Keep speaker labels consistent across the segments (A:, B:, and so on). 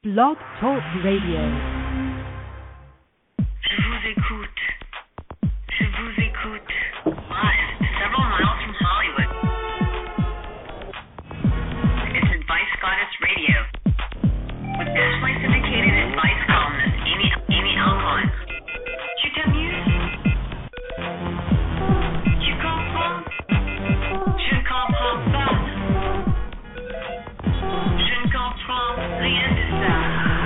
A: Blog Talk Radio.
B: Je vous écoute. Je vous écoute. Live, several miles from Hollywood. It's Advice Goddess Radio with nationally syndicated advice columnist Amy Alcon. Tu t'amuses? Tu comprends? Je ne comprends pas. Je ne comprends rien de ça.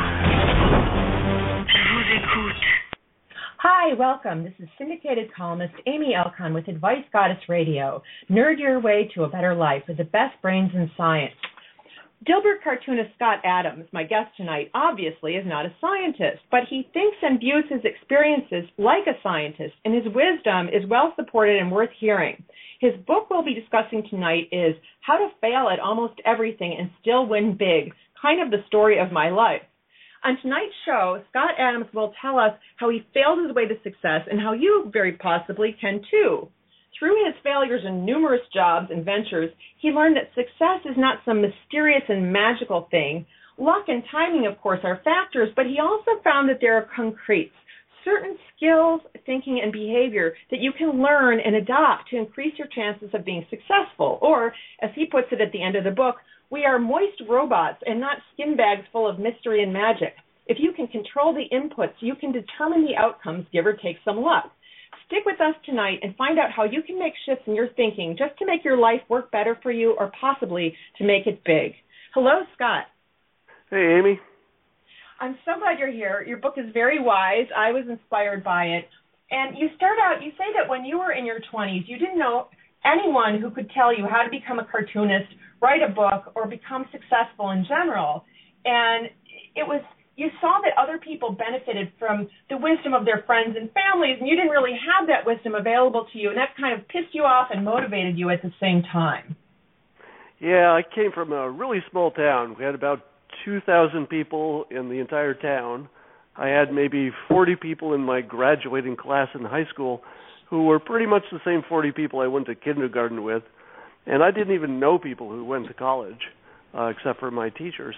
B: Je vous écoute.
C: Hi, welcome. This is syndicated columnist Amy Alcon with Advice Goddess Radio. Nerd your way to a better life with the best brains in science. Dilbert cartoonist Scott Adams, my guest tonight, obviously is not a scientist, but he thinks and views his experiences like a scientist, and his wisdom is well supported and worth hearing. His book we'll be discussing tonight is How to Fail at Almost Everything and Still Win Big, kind of the story of my life. On tonight's show, Scott Adams will tell us how he failed his way to success and how you very possibly can too. Through his failures in numerous jobs and ventures, he learned that success is not some mysterious and magical thing. Luck and timing, of course, are factors, but he also found that there are concretes, certain skills, thinking, and behavior that you can learn and adopt to increase your chances of being successful. Or, as he puts it at the end of the book, we are moist robots and not skin bags full of mystery and magic. If you can control the inputs, you can determine the outcomes, give or take some luck. Stick with us tonight and find out how you can make shifts in your thinking just to make your life work better for you or possibly to make it big. Hello, Scott.
D: Hey, Amy.
C: I'm so glad you're here. Your book is very wise. I was inspired by it. And you start out, you say that when you were in your 20s, you didn't know anyone who could tell you how to become a cartoonist, write a book, or become successful in general. And it was, you saw that other people benefited from the wisdom of their friends and families, and you didn't really have that wisdom available to you, and that kind of pissed you off and motivated you at the same time.
D: Yeah, I came from a really small town. We had about 2,000 people in the entire town. I had maybe 40 people in my graduating class in high school who were pretty much the same 40 people I went to kindergarten with, and I didn't even know people who went to college except for my teachers.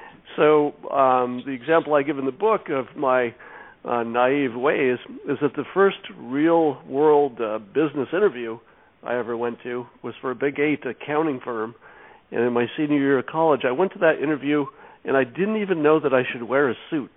D: So the example I give in the book of my naive ways is that the first real-world business interview I ever went to was for a Big 8 accounting firm, and in my senior year of college, I went to that interview, and I didn't even know that I should wear a suit,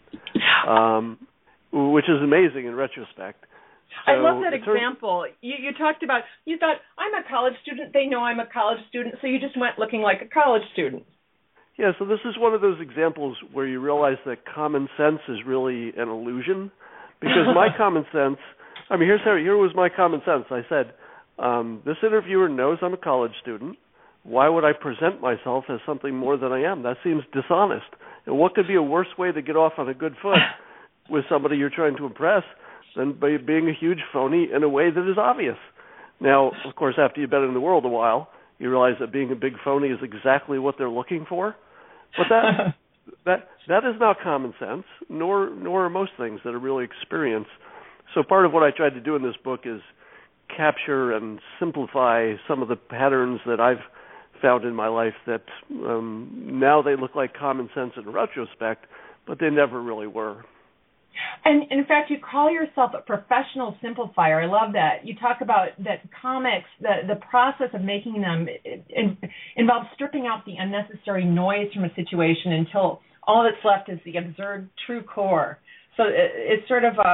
D: which is amazing in retrospect. So
C: I love that example. You talked about, you thought, I'm a college student, they know I'm a college student, so you just went looking like a college student.
D: Yeah, so this is one of those examples where you realize that common sense is really an illusion, because my common sense, here was my common sense. I said, this interviewer knows I'm a college student. Why would I present myself as something more than I am? That seems dishonest. And what could be a worse way to get off on a good foot with somebody you're trying to impress than by being a huge phony in a way that is obvious? Now, of course, after you've been in the world a while, you realize that being a big phony is exactly what they're looking for. But that is not common sense, nor are most things that are really experience. So part of what I tried to do in this book is capture and simplify some of the patterns that I've found in my life that now they look like common sense in retrospect, but they never really were.
C: And in fact, you call yourself a professional simplifier. I love that. You talk about that comics, the process of making them involves stripping out the unnecessary noise from a situation until all that's left is the absurd true core. So it's sort of,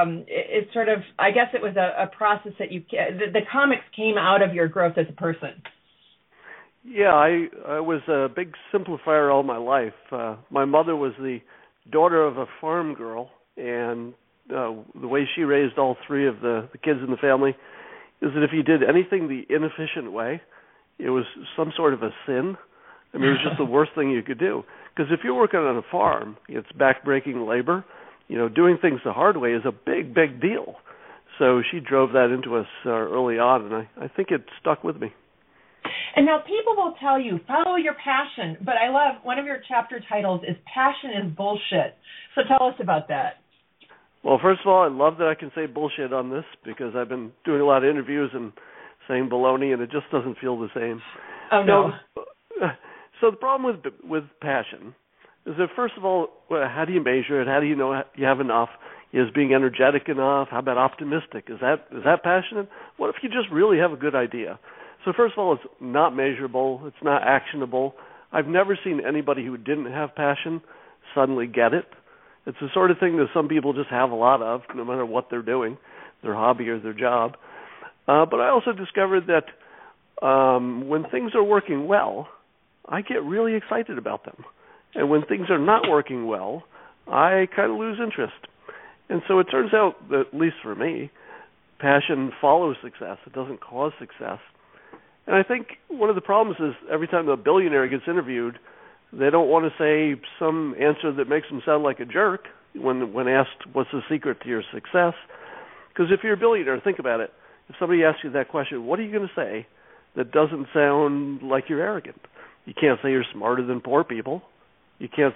C: I guess it was a process that the comics came out of your growth as a person.
D: Yeah, I was a big simplifier all my life. My mother was the daughter of a farm girl, and the way she raised all three of the kids in the family is that if you did anything the inefficient way, it was some sort of a sin. I mean, it was just the worst thing you could do. Because if you're working on a farm, it's backbreaking labor. Doing things the hard way is a big, big deal. So she drove that into us early on, and I think it stuck with me.
C: And now people will tell you, follow your passion. But I love, one of your chapter titles is Passion is Bullshit. So tell us about that.
D: Well, first of all, I love that I can say bullshit on this because I've been doing a lot of interviews and saying baloney, and it just doesn't feel the same.
C: Oh, no.
D: So the problem with passion is that, first of all, how do you measure it? How do you know you have enough? Is being energetic enough? How about optimistic? Is that passionate? What if you just really have a good idea? So first of all, it's not measurable. It's not actionable. I've never seen anybody who didn't have passion suddenly get it. It's the sort of thing that some people just have a lot of, no matter what they're doing, their hobby or their job. But I also discovered that when things are working well, I get really excited about them. And when things are not working well, I kind of lose interest. And so it turns out that, at least for me, passion follows success. It doesn't cause success. And I think one of the problems is every time a billionaire gets interviewed, they don't want to say some answer that makes them sound like a jerk when asked what's the secret to your success. Because if you're a billionaire, think about it. If somebody asks you that question, what are you going to say that doesn't sound like you're arrogant? You can't say you're smarter than poor people. You can't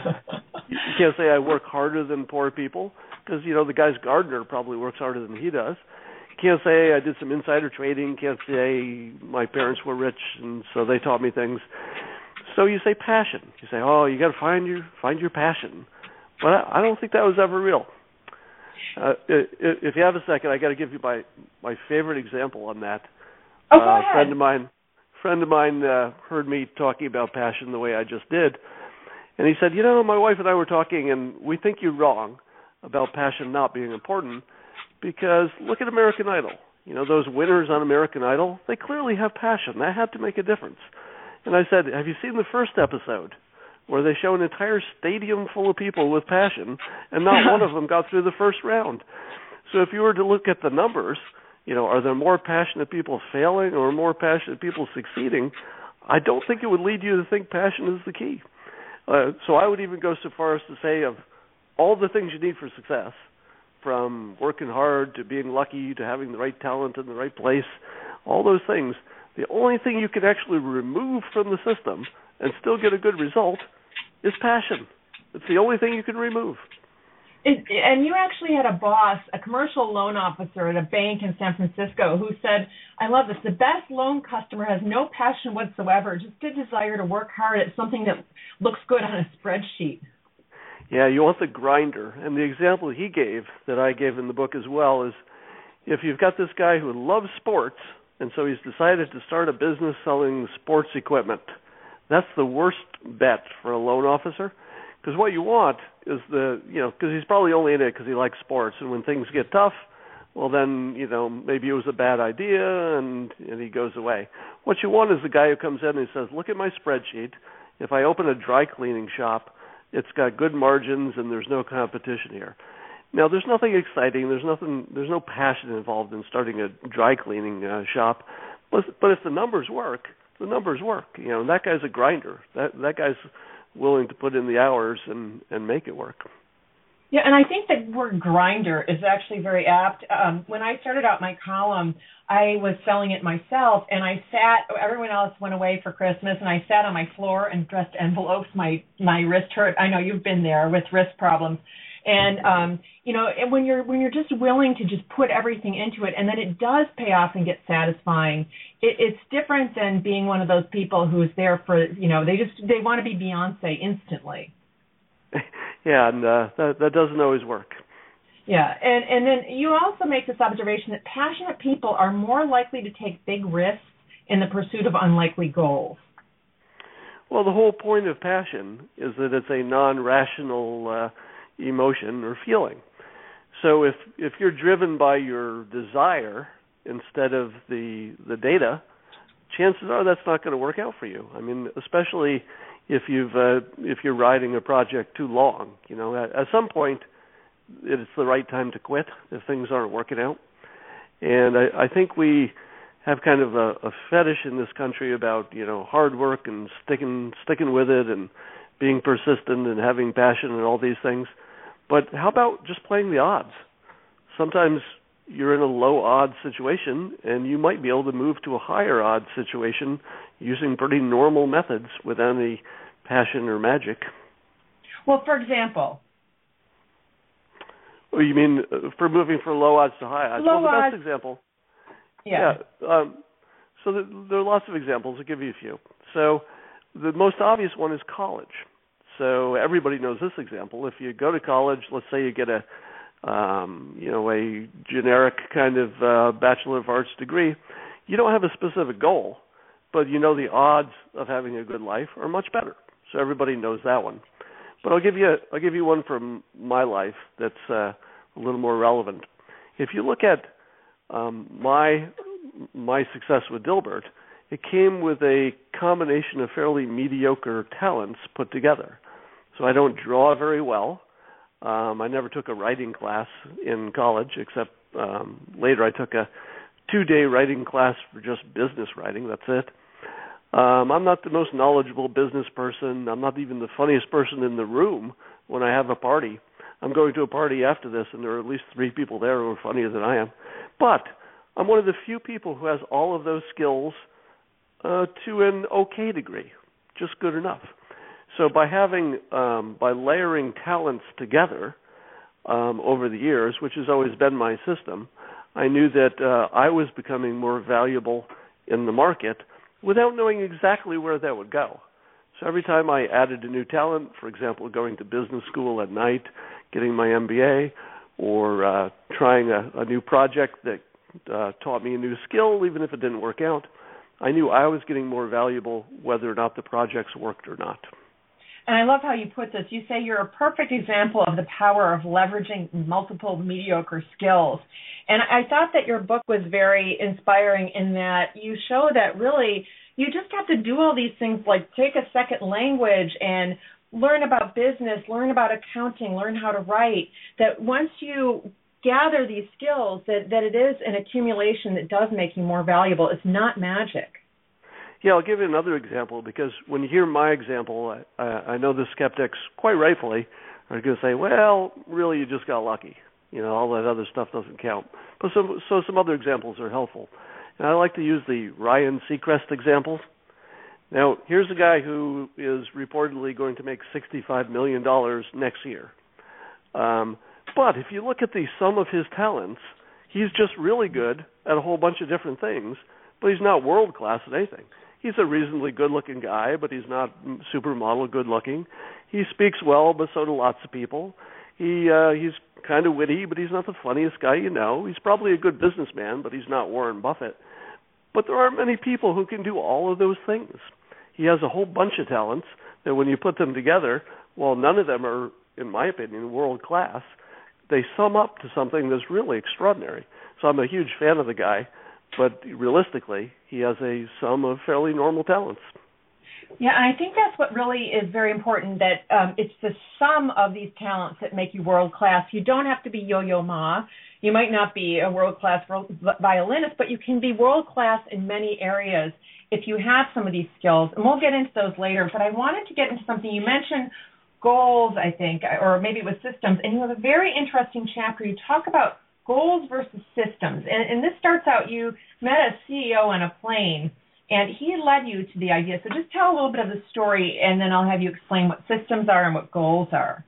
D: say I work harder than poor people, because the guy's gardener probably works harder than he does. You can't say I did some insider trading. Can't say my parents were rich and so they taught me things. So you say passion. You say, oh, you got to find your passion. But I don't think that was ever real. If you have a second, I got to give you my favorite example on that.
C: Oh, go ahead.
D: Friend of mine heard me talking about passion the way I just did, and he said, my wife and I were talking, and we think you're wrong about passion not being important, because look at American Idol. Those winners on American Idol, they clearly have passion. That had to make a difference. And I said, have you seen the first episode where they show an entire stadium full of people with passion, and not one of them got through the first round? So if you were to look at the numbers, are there more passionate people failing or more passionate people succeeding? I don't think it would lead you to think passion is the key. So I would even go so far as to say, of all the things you need for success, from working hard to being lucky to having the right talent in the right place, all those things, the only thing you can actually remove from the system and still get a good result is passion. It's the only thing you can remove.
C: And you actually had a boss, a commercial loan officer at a bank in San Francisco, who said, I love this, the best loan customer has no passion whatsoever, just a desire to work hard at something that looks good on a spreadsheet.
D: Yeah, you want the grinder. And the example he gave, that I gave in the book as well, is if you've got this guy who loves sports, and so he's decided to start a business selling sports equipment, that's the worst bet for a loan officer. Because what you want is because he's probably only in it because he likes sports, and when things get tough, well then, maybe it was a bad idea, and he goes away. What you want is the guy who comes in and says, look at my spreadsheet. If I open a dry cleaning shop, it's got good margins and there's no competition here. Now, there's nothing exciting. There's no passion involved in starting a dry cleaning shop. But if the numbers work, the numbers work. That guy's a grinder. That guy's willing to put in the hours and make it work.
C: Yeah, and I think the word grinder is actually very apt. When I started out my column, I was selling it myself, and everyone else went away for Christmas, and I sat on my floor and dressed envelopes. My wrist hurt. I know you've been there with wrist problems. And, when you're just willing to just put everything into it, and then it does pay off and get satisfying, it's different than being one of those people who's there for, they want to be Beyonce instantly.
D: Yeah, and that doesn't always work.
C: Yeah, and then you also make this observation that passionate people are more likely to take big risks in the pursuit of unlikely goals.
D: Well, the whole point of passion is that it's a non-rational emotion or feeling. So if you're driven by your desire instead of the data, chances are that's not going to work out for you. I mean, especially if you're riding a project too long. At some point, it's the right time to quit if things aren't working out. And I think we have kind of a fetish in this country about hard work and sticking with it and being persistent and having passion and all these things. But how about just playing the odds? Sometimes you're in a low odds situation, and you might be able to move to a higher odds situation using pretty normal methods without any passion or magic.
C: Well, for example.
D: Oh, you mean for moving from low odds to high odds?
C: Low
D: the
C: odds.
D: best example.
C: Yeah.
D: So there are lots of examples. I'll give you a few. So the most obvious one is college. So everybody knows this example. If you go to college, let's say you get a generic kind of Bachelor of Arts degree, you don't have a specific goal, but you know the odds of having a good life are much better. So everybody knows that one. But I'll give you one from my life that's a little more relevant. If you look at my success with Dilbert, it came with a combination of fairly mediocre talents put together. So I don't draw very well. I never took a writing class in college, except later I took a 2-day writing class for just business writing. That's it. I'm not the most knowledgeable business person. I'm not even the funniest person in the room when I have a party. I'm going to a party after this, and there are at least 3 people there who are funnier than I am. But I'm one of the few people who has all of those skills to an okay degree, just good enough. So by layering talents together over the years, which has always been my system, I knew that I was becoming more valuable in the market without knowing exactly where that would go. So every time I added a new talent, for example, going to business school at night, getting my MBA, or trying a new project that taught me a new skill, even if it didn't work out, I knew I was getting more valuable whether or not the projects worked or not.
C: And I love how you put this. You say you're a perfect example of the power of leveraging multiple mediocre skills. And I thought that your book was very inspiring in that you show that really you just have to do all these things like take a second language and learn about business, learn about accounting, learn how to write, that once you gather these skills, that it is an accumulation that does make you more valuable. It's not magic.
D: Yeah, I'll give you another example, because when you hear my example, I know the skeptics, quite rightfully, are going to say, well, really, you just got lucky. All that other stuff doesn't count. But some other examples are helpful. And I like to use the Ryan Seacrest example. Now, here's a guy who is reportedly going to make $65 million next year. But if you look at the sum of his talents, he's just really good at a whole bunch of different things, but he's not world-class at anything. He's a reasonably good-looking guy, but he's not supermodel good-looking. He speaks well, but so do lots of people. He's kind of witty, but he's not the funniest guy you know. He's probably a good businessman, but he's not Warren Buffett. But there aren't many people who can do all of those things. He has a whole bunch of talents that when you put them together, while none of them are, in my opinion, world-class, they sum up to something that's really extraordinary. So I'm a huge fan of the guy, but realistically, he has a sum of fairly normal talents.
C: Yeah, and I think that's what really is very important, that it's the sum of these talents that make you world-class. You don't have to be Yo-Yo Ma. You might not be a world-class violinist, but you can be world-class in many areas if you have some of these skills. And we'll get into those later, but I wanted to get into something. You mentioned goals, I think, or maybe it was systems, and you have a very interesting chapter. You talk about goals versus systems. And this starts out, you met a CEO on a plane, and he led you to the idea. So just tell a little bit of the story, and then I'll have you explain what systems are and what goals are.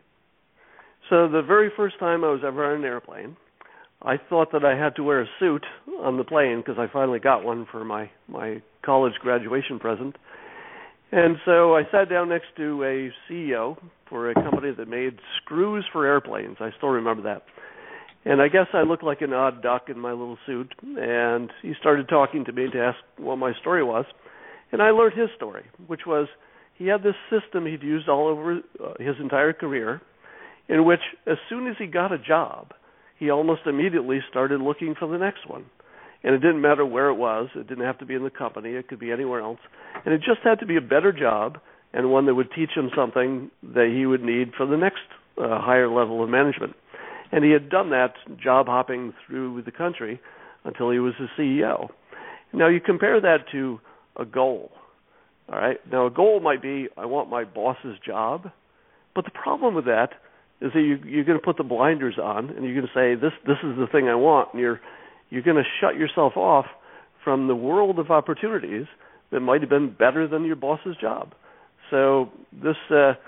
D: So the very first time I was ever on an airplane, I thought that I had to wear a suit on the plane because I finally got one for my college graduation present. And so I sat down next to a CEO for a company that made screws for airplanes. I still remember that. And I guess I looked like an odd duck in my little suit, and he started talking to me to ask what my story was. And I learned his story, which was he had this system he'd used all over his entire career, in which as soon as he got a job, he almost immediately started looking for the next one. And it didn't matter where it was. It didn't have to be in the company. It could be anywhere else. And it just had to be a better job and one that would teach him something that he would need for the next higher level of management. And he had done that job hopping through the country until he was a CEO. Now you compare that to a goal. All right. Now a goal might be, I want my boss's job. But the problem with that is that you're going to put the blinders on and you're going to say, this is the thing I want. And you're going to shut yourself off from the world of opportunities that might have been better than your boss's job. So this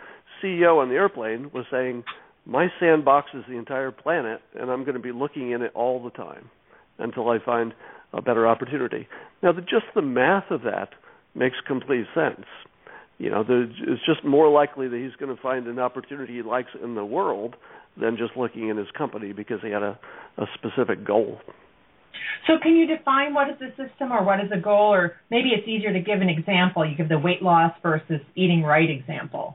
D: CEO on the airplane was saying, my sandbox is the entire planet, and I'm going to be looking in it all the time until I find a better opportunity. Now, just the math of that makes complete sense. It's just more likely that he's going to find an opportunity he likes in the world than just looking in his company because he had a specific goal.
C: So can you define what is a system or what is a goal? Or maybe it's easier to give an example. You give the weight loss versus eating right example.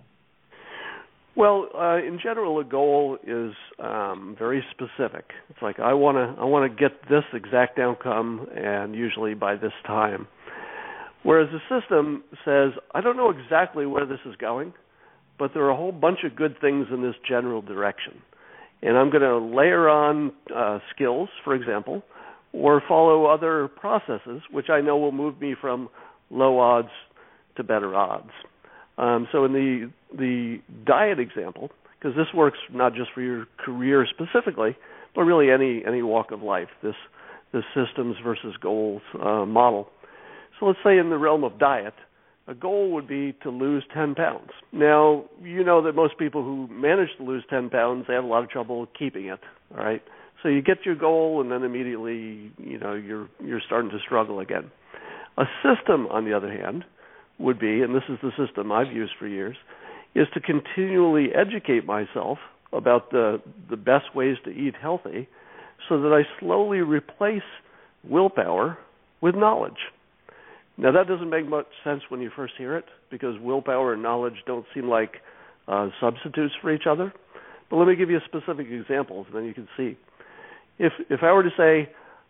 D: Well, in general, a goal is very specific. It's like I want to get this exact outcome, and usually by this time. Whereas a system says, I don't know exactly where this is going, but there are a whole bunch of good things in this general direction. And I'm going to layer on skills, for example, or follow other processes, which I know will move me from low odds to better odds. So in the diet example, because this works not just for your career specifically, but really any walk of life, this systems versus goals model. So let's say in the realm of diet, a goal would be to lose 10 pounds. Now, you know that most people who manage to lose 10 pounds, they have a lot of trouble keeping it, all right? So you get your goal, and then immediately, you're starting to struggle again. A system, on the other hand, would be, and this is the system I've used for years, is to continually educate myself about the best ways to eat healthy so that I slowly replace willpower with knowledge. Now, that doesn't make much sense when you first hear it because willpower and knowledge don't seem like substitutes for each other. But let me give you specific examples, and then you can see. If I were to say,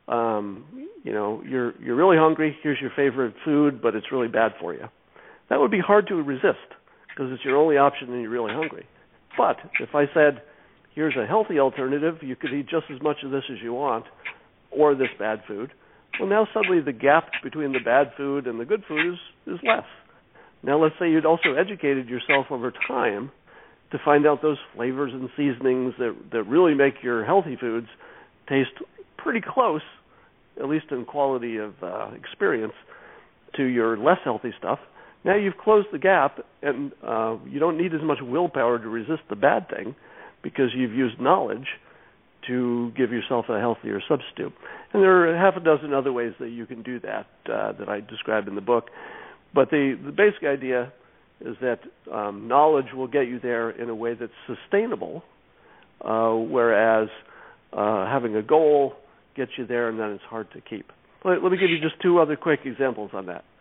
D: you're really hungry, here's your favorite food, but it's really bad for you, that would be hard to resist because it's your only option and you're really hungry. But if I said, here's a healthy alternative, you could eat just as much of this as you want, or this bad food, well, now suddenly the gap between the bad food and the good food is less. Now let's say you'd also educated yourself over time to find out those flavors and seasonings that really make your healthy foods taste pretty close, at least in quality of experience, to your less healthy stuff. Now you've closed the gap, and you don't need as much willpower to resist the bad thing because you've used knowledge to give yourself a healthier substitute. And there are half a dozen other ways that you can do that that I describe in the book. But the basic idea is that knowledge will get you there in a way that's sustainable, whereas having a goal gets you there and then it's hard to keep. Let me give you just two other quick examples on that.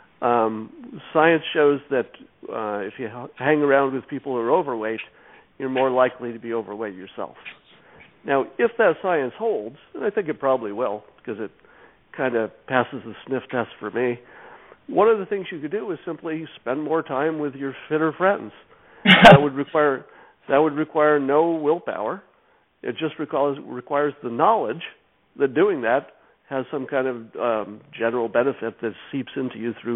D: Science shows that if you hang around with people who are overweight, you're more likely to be overweight yourself. Now, if that science holds, and I think it probably will because it kind of passes the sniff test for me, one of the things you could do is simply spend more time with your fitter friends. That would require no willpower. It just requires the knowledge that doing that has some kind of general benefit that seeps into you through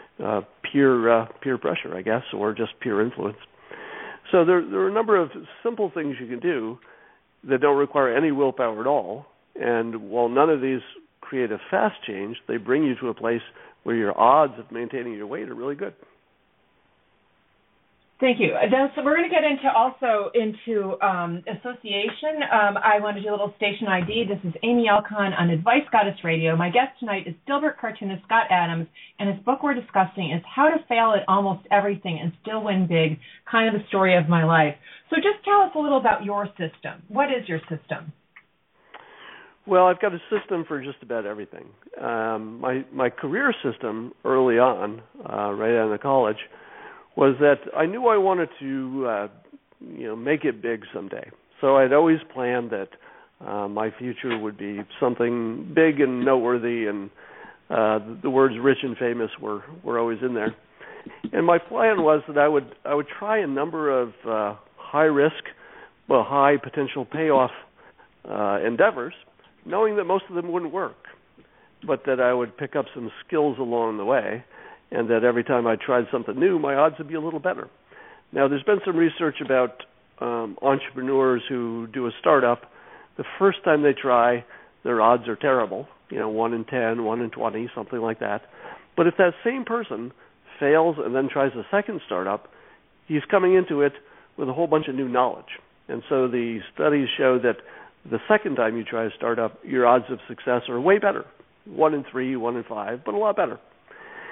D: peer pressure, I guess, or just peer influence. So there are a number of simple things you can do that don't require any willpower at all. And while none of these create a fast change, they bring you to a place where your odds of maintaining your weight are really good.
C: Thank you. So we're going to get into association. I want to do a little station ID. This is Amy Alcon on Advice Goddess Radio. My guest tonight is Dilbert cartoonist Scott Adams, and his book we're discussing is How to Fail at Almost Everything and Still Win Big, kind of the story of my life. So just tell us a little about your system. What is your system?
D: Well, I've got a system for just about everything. My career system early on, right out of college, was that I knew I wanted to, make it big someday. So I'd always planned that my future would be something big and noteworthy, and the words rich and famous were always in there. And my plan was that I would try a number of high risk, but high potential payoff endeavors, knowing that most of them wouldn't work, but that I would pick up some skills along the way, and that every time I tried something new, my odds would be a little better. Now, there's been some research about entrepreneurs who do a startup. The first time they try, their odds are terrible, 1 in 10, 1 in 20, something like that. But if that same person fails and then tries a second startup, he's coming into it with a whole bunch of new knowledge. And so the studies show that the second time you try a startup, your odds of success are way better, 1 in 3, 1 in 5, but a lot better.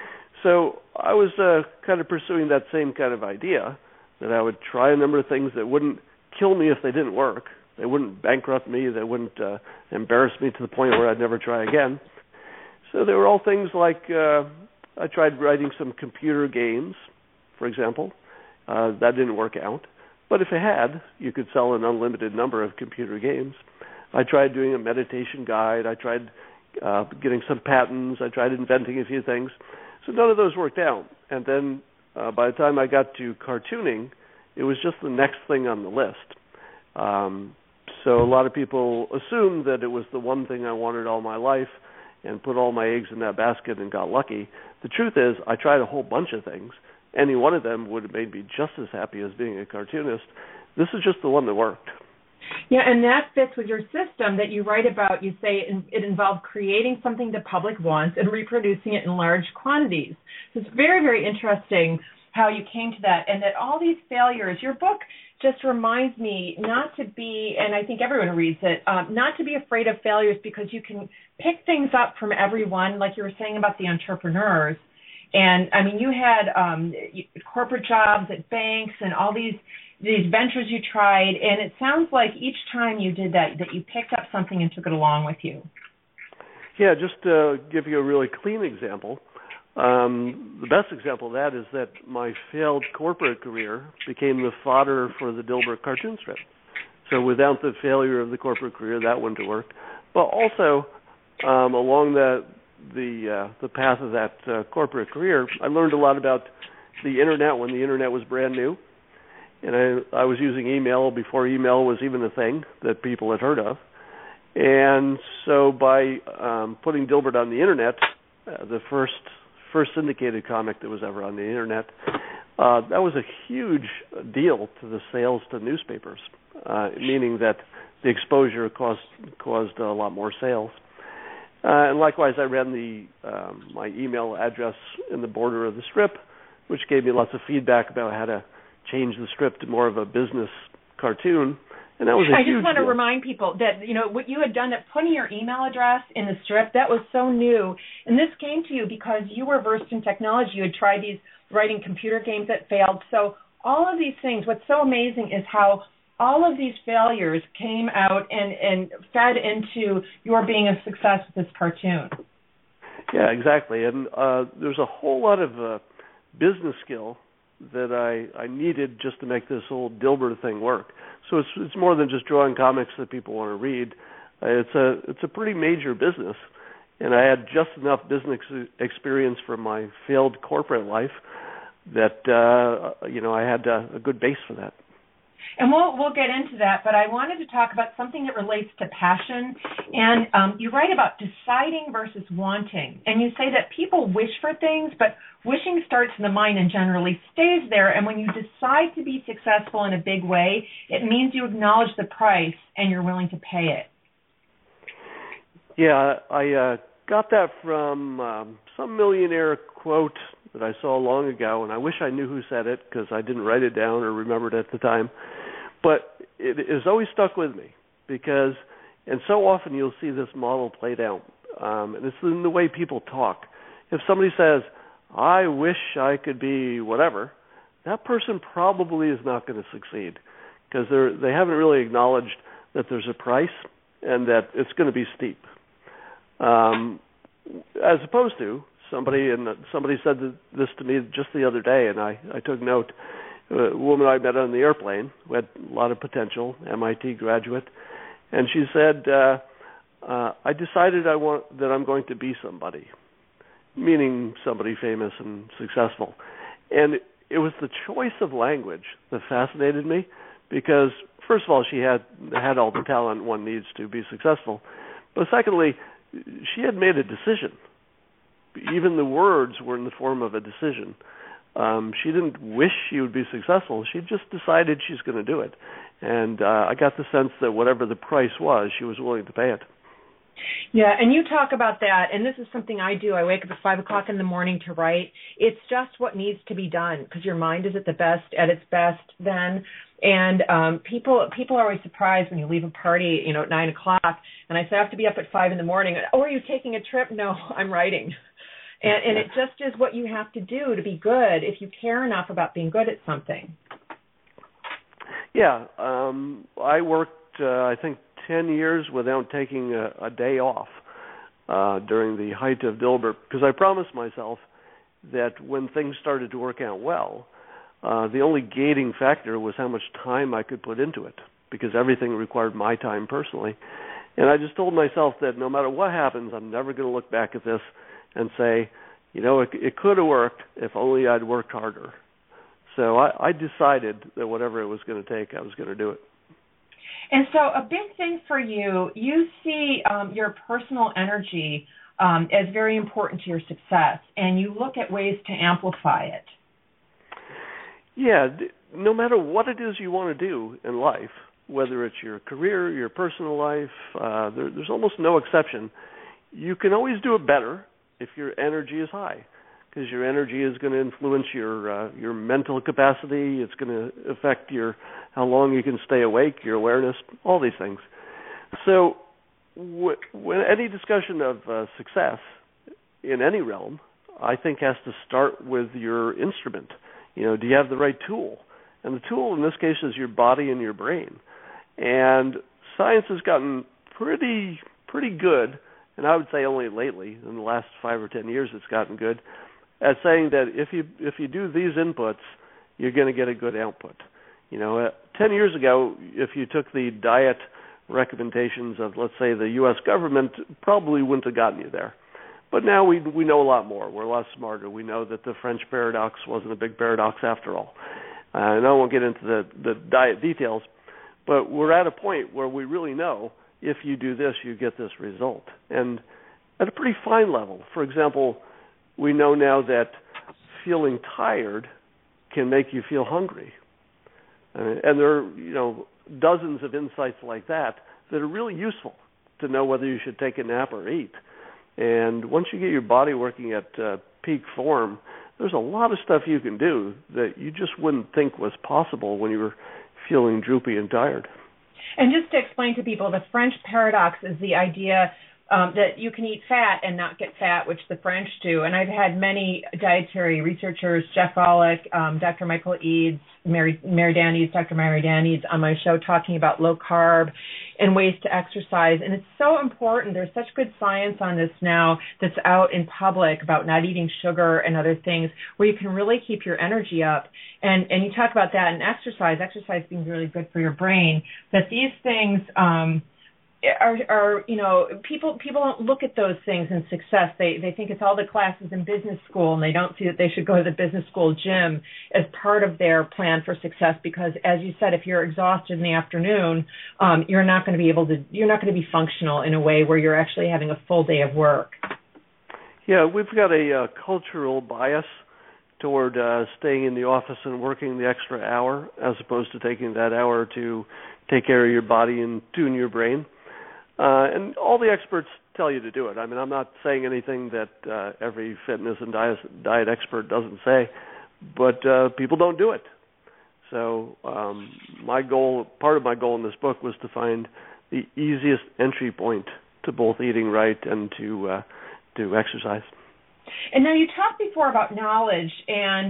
D: so I was kind of pursuing that same kind of idea, that I would try a number of things that wouldn't kill me if they didn't work. They wouldn't bankrupt me. They wouldn't embarrass me to the point where I'd never try again. So they were all things like I tried writing some computer games, for example. That didn't work out. But if it had, you could sell an unlimited number of computer games. I tried doing a meditation guide. I tried getting some patents. I tried inventing a few things. So none of those worked out. And then by the time I got to cartooning, it was just the next thing on the list. So a lot of people assumed that it was the one thing I wanted all my life and put all my eggs in that basket and got lucky. The truth is, I tried a whole bunch of things. Any one of them would have made me just as happy as being a cartoonist. This is just the one that worked.
C: Yeah, and that fits with your system that you write about. You say it involved creating something the public wants and reproducing it in large quantities. So it's very, very interesting how you came to that, and that all these failures, your book just reminds me not to be, and I think everyone reads it, not to be afraid of failures, because you can pick things up from everyone, like you were saying about the entrepreneurs. And, I mean, you had corporate jobs at banks and all these ventures you tried, and it sounds like each time you did that you picked up something and took it along with you.
D: Yeah, just to give you a really clean example, the best example of that is that my failed corporate career became the fodder for the Dilbert cartoon strip. So without the failure of the corporate career, that wouldn't have worked. But also, along the path of that corporate career, I learned a lot about the Internet when the Internet was brand new. And I was using email before email was even a thing that people had heard of. And so by putting Dilbert on the Internet, the first syndicated comic that was ever on the Internet, that was a huge deal to the sales to newspapers, meaning that the exposure caused a lot more sales. And likewise, I ran my email address in the border of the strip, which gave me lots of feedback about how to change the strip to more of a business cartoon. And that was a huge
C: I just want to
D: deal.
C: remind people that, what you had done, that putting your email address in the strip, that was so new. And this came to you because you were versed in technology. You had tried writing computer games that failed. So all of these things, what's so amazing is how all of these failures came out and fed into your being a success with this cartoon.
D: Yeah, exactly. And there's a whole lot of business skill that I needed just to make this whole Dilbert thing work. So it's more than just drawing comics that people want to read. It's a pretty major business, and I had just enough business experience from my failed corporate life that I had a good base for that.
C: And we'll get into that, but I wanted to talk about something that relates to passion. And you write about deciding versus wanting. And you say that people wish for things, but wishing starts in the mind and generally stays there. And when you decide to be successful in a big way, it means you acknowledge the price and you're willing to pay it.
D: Yeah, I got that from some millionaire quote that I saw long ago, and I wish I knew who said it because I didn't write it down or remember it at the time. But it has always stuck with me because, and so often you'll see this model played out, and it's in the way people talk. If somebody says, I wish I could be whatever, that person probably is not going to succeed because they haven't really acknowledged that there's a price and that it's going to be steep. As opposed to somebody said this to me just the other day, and I took note. A woman I met on the airplane who had a lot of potential, MIT graduate, and she said, I decided that I'm going to be somebody, meaning somebody famous and successful. And it was the choice of language that fascinated me because, first of all, she had all the talent one needs to be successful. But secondly, she had made a decision. Even the words were in the form of a decision. She didn't wish she would be successful. She just decided she's going to do it. And I got the sense that whatever the price was, she was willing to pay it.
C: Yeah, and you talk about that, and this is something I do. I wake up at 5 o'clock in the morning to write. It's just what needs to be done because your mind is at its best then. And people are always surprised when you leave a party, at 9 o'clock, and I say I have to be up at 5 in the morning. Oh, are you taking a trip? No, I'm writing. And it just is what you have to do to be good if you care enough about being good at something.
D: Yeah, I worked, I think, 10 years without taking a day off during the height of Dilbert, because I promised myself that when things started to work out well, the only gating factor was how much time I could put into it, because everything required my time personally. And I just told myself that no matter what happens, I'm never going to look back at this and say, it could have worked if only I'd worked harder. So I decided that whatever it was going to take, I was going to do it.
C: And so a big thing for you, you see your personal energy as very important to your success, and you look at ways to amplify it.
D: Yeah, no matter what it is you want to do in life, whether it's your career, your personal life, there's almost no exception. You can always do it better if your energy is high, because your energy is going to influence your mental capacity. It's going to affect how long you can stay awake, your awareness, all these things. So when any discussion of success in any realm, I think has to start with your instrument. Do you have the right tool? And the tool in this case is your body and your brain. And science has gotten pretty good, and I would say only lately, in the last 5 or 10 years, it's gotten good at saying that if you do these inputs, you're going to get a good output. 10 years ago, if you took the diet recommendations of, let's say, the U.S. government, probably wouldn't have gotten you there. But now we know a lot more. We're a lot smarter. We know that the French paradox wasn't a big paradox after all. And I won't get into the diet details, but we're at a point where we really know if you do this, you get this result. And at a pretty fine level. For example, we know now that feeling tired can make you feel hungry. And there are, dozens of insights like that are really useful to know whether you should take a nap or eat. And once you get your body working at peak form, there's a lot of stuff you can do that you just wouldn't think was possible when you were feeling droopy and tired.
C: And just to explain to people, the French paradox is the idea that you can eat fat and not get fat, which the French do. And I've had many dietary researchers, Jeff Volek, Dr. Michael Eads, Mary Dan Dr. Mary Dan Eads on my show talking about low carb and ways to exercise. And it's so important. There's such good science on this now that's out in public about not eating sugar and other things where you can really keep your energy up. And you talk about that in exercise being really good for your brain, that these things are people don't look at those things in success. They think it's all the classes in business school, and they don't see that they should go to the business school gym as part of their plan for success, because as you said, if you're exhausted in the afternoon, you're not going to be functional in a way where you're actually having a full day of work.
D: Yeah, we've got a cultural bias toward staying in the office and working the extra hour as opposed to taking that hour to take care of your body and tune your brain. And all the experts tell you to do it. I mean, I'm not saying anything that every fitness and diet expert doesn't say, but people don't do it. So part of my goal in this book was to find the easiest entry point to both eating right and to exercise.
C: And now you talked before about knowledge, and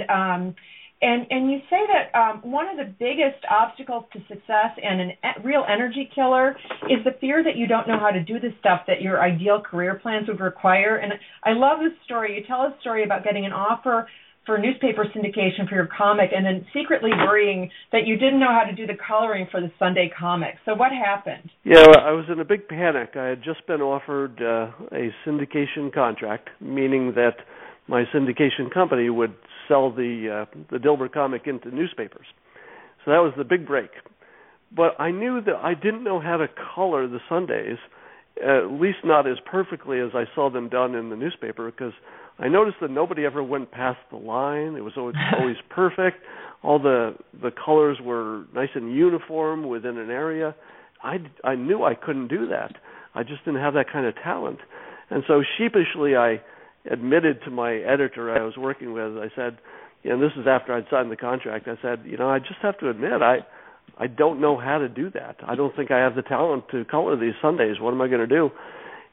C: you say that one of the biggest obstacles to success and a real energy killer is the fear that you don't know how to do the stuff that your ideal career plans would require. And I love this story. You tell a story about getting an offer for newspaper syndication for your comic and then secretly worrying that you didn't know how to do the coloring for the Sunday comic. So what happened?
D: Yeah, I was in a big panic. I had just been offered a syndication contract, meaning that my syndication company would sell the Dilbert comic into newspapers. So that was the big break. But I knew that I didn't know how to color the Sundays, at least not as perfectly as I saw them done in the newspaper, because I noticed that nobody ever went past the line. It was always perfect. All the colors were nice and uniform within an area. I knew I couldn't do that. I just didn't have that kind of talent. And so sheepishly I admitted to my editor I was working with, I said, and this is after I'd signed the contract, I said, I just have to admit, I don't know how to do that. I don't think I have the talent to color these Sundays. What am I going to do?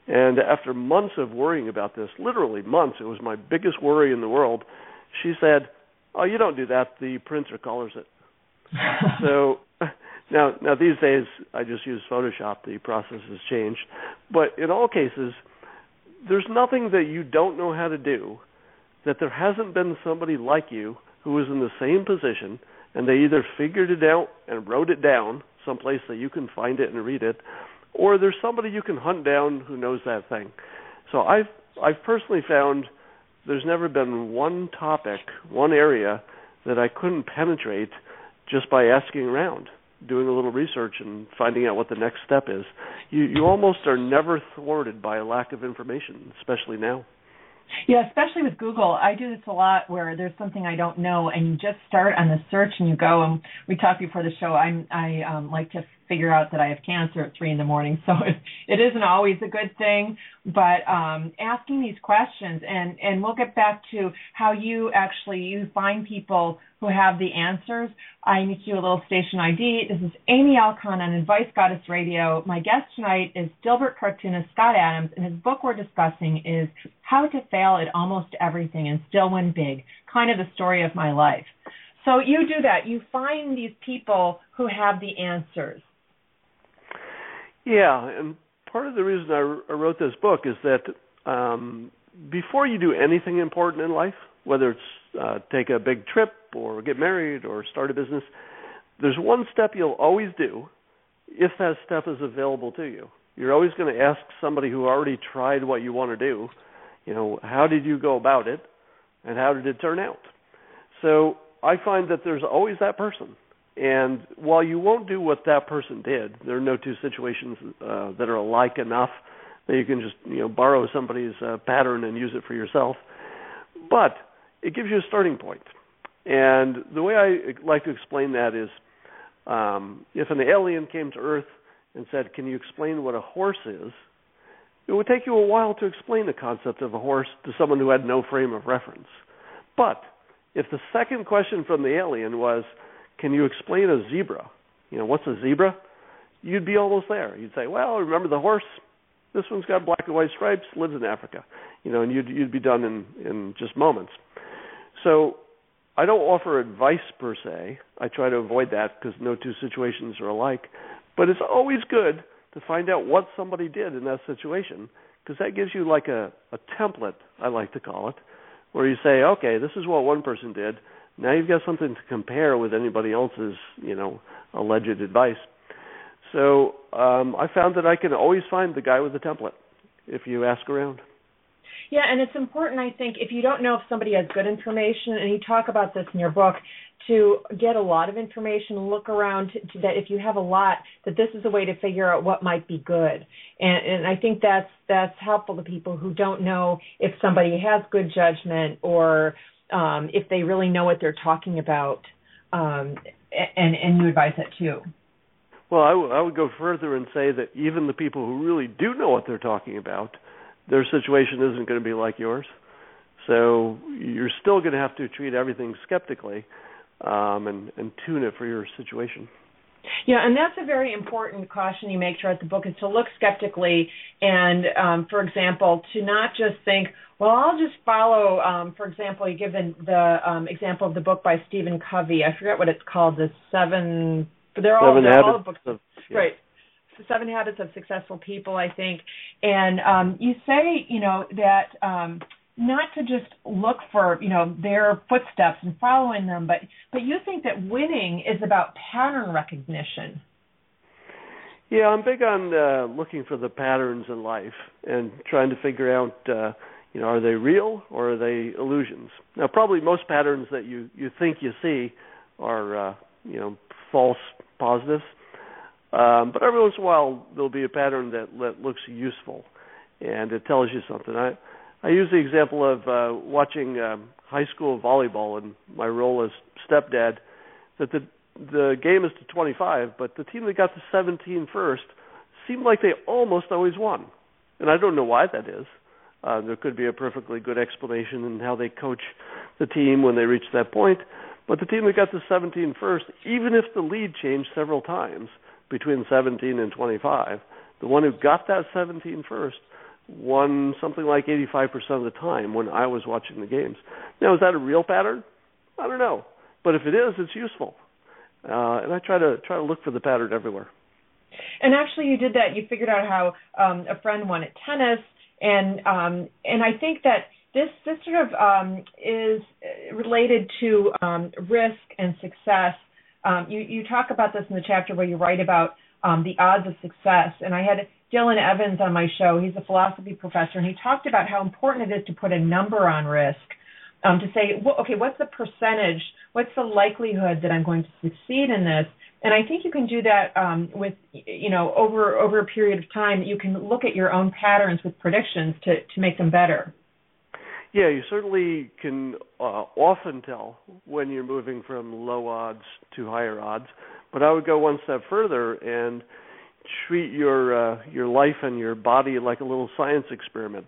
D: And after months of worrying about this, literally months, it was my biggest worry in the world, she said, "Oh, you don't do that. The printer colors it." So now these days, I just use Photoshop. The process has changed. But in all cases, there's nothing that you don't know how to do that there hasn't been somebody like you who was in the same position, and they either figured it out and wrote it down someplace that you can find it and read it, or there's somebody you can hunt down who knows that thing. So I've personally found there's never been one topic, one area that I couldn't penetrate just by asking around, doing a little research and finding out what the next step is. You almost are never thwarted by a lack of information, especially now.
C: Yeah, especially with Google. I do this a lot where there's something I don't know, and you just start on the search and you go. And we talked before the show. I like to figure out that I have cancer at 3 a.m, so it isn't always a good thing. But asking these questions, and we'll get back to how you find people who have the answers. I need to do a little station ID. This is Amy Alcon on Advice Goddess Radio. My guest tonight is Dilbert cartoonist Scott Adams, and his book we're discussing is How to Fail at Almost Everything and Still Win Big, kind of the story of my life. So you do that. You find these people who have the answers.
D: Yeah, and part of the reason I wrote this book is that before you do anything important in life, whether it's take a big trip or get married or start a business, there's one step you'll always do if that step is available to you. You're always going to ask somebody who already tried what you want to do, how did you go about it and how did it turn out? So I find that there's always that person. And while you won't do what that person did, there are no two situations that are alike enough that you can just borrow somebody's pattern and use it for yourself. But it gives you a starting point. And the way I like to explain that is if an alien came to Earth and said, "Can you explain what a horse is?" it would take you a while to explain the concept of a horse to someone who had no frame of reference. But if the second question from the alien was, "Can you explain a zebra?" What's a zebra? You'd be almost there. You'd say, "Well, remember the horse? This one's got black and white stripes, lives in Africa." And you'd be done in just moments. So I don't offer advice per se. I try to avoid that because no two situations are alike. But it's always good to find out what somebody did in that situation, because that gives you like a template, I like to call it, where you say, okay, this is what one person did. Now you've got something to compare with anybody else's, alleged advice. So I found that I can always find the guy with the template if you ask around.
C: Yeah, and it's important, I think, if you don't know if somebody has good information, and you talk about this in your book, to get a lot of information, look around, that if you have a lot, that this is a way to figure out what might be good. And I think that's helpful to people who don't know if somebody has good judgment or if they really know what they're talking about, and you advise that too.
D: Well, I would go further and say that even the people who really do know what they're talking about, their situation isn't going to be like yours. So you're still going to have to treat everything skeptically and tune it for your situation.
C: Yeah, and that's a very important caution you make throughout the book, is to look skeptically and, for example, to not just think, well, I'll just follow, for example, you give the example of the book by Stephen Covey. I forget what it's called, the Seven Habits of, yeah. Right. 7 Habits of Successful People, I think. And you say, that not to just look for, their footsteps and following them, but you think that winning is about pattern recognition. Yeah,
D: I'm big on looking for the patterns in life and trying to figure out, are they real or are they illusions? Now, probably most patterns that you think you see are, false positives. But every once in a while, there'll be a pattern that looks useful, and it tells you something. I use the example of watching high school volleyball in my role as stepdad, that the game is to 25, but the team that got to 17 first seemed like they almost always won. And I don't know why that is. There could be a perfectly good explanation in how they coach the team when they reach that point. But the team that got to 17 first, even if the lead changed several times between 17 and 25, the one who got that 17 first won something like 85% of the time when I was watching the games. Now, is that a real pattern? I don't know. But if it is, it's useful. And I try to look for the pattern everywhere.
C: And actually, you did that. You figured out how a friend won at tennis, and I think that this sort of is related to risk and success. You talk about this in the chapter where you write about the odds of success. And I had Dylan Evans on my show. He's a philosophy professor, and he talked about how important it is to put a number on risk, to say, well, okay, what's the percentage? What's the likelihood that I'm going to succeed in this? And I think you can do that with, over a period of time. You can look at your own patterns with predictions to make them better.
D: Yeah, you certainly can often tell when you're moving from low odds to higher odds. But I would go one step further and treat your life and your body like a little science experiment.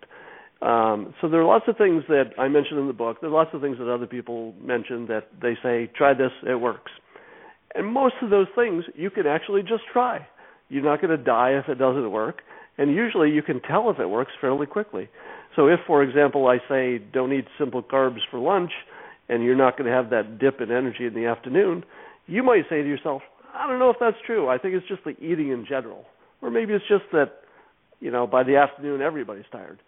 D: So there are lots of things that I mentioned in the book. There are lots of things that other people mention that they say, try this, it works. And most of those things you can actually just try. You're not going to die if it doesn't work. And usually you can tell if it works fairly quickly. So if, for example, I say don't eat simple carbs for lunch and you're not going to have that dip in energy in the afternoon, you might say to yourself, I don't know if that's true. I think it's just the eating in general. Or maybe it's just that, by the afternoon everybody's tired.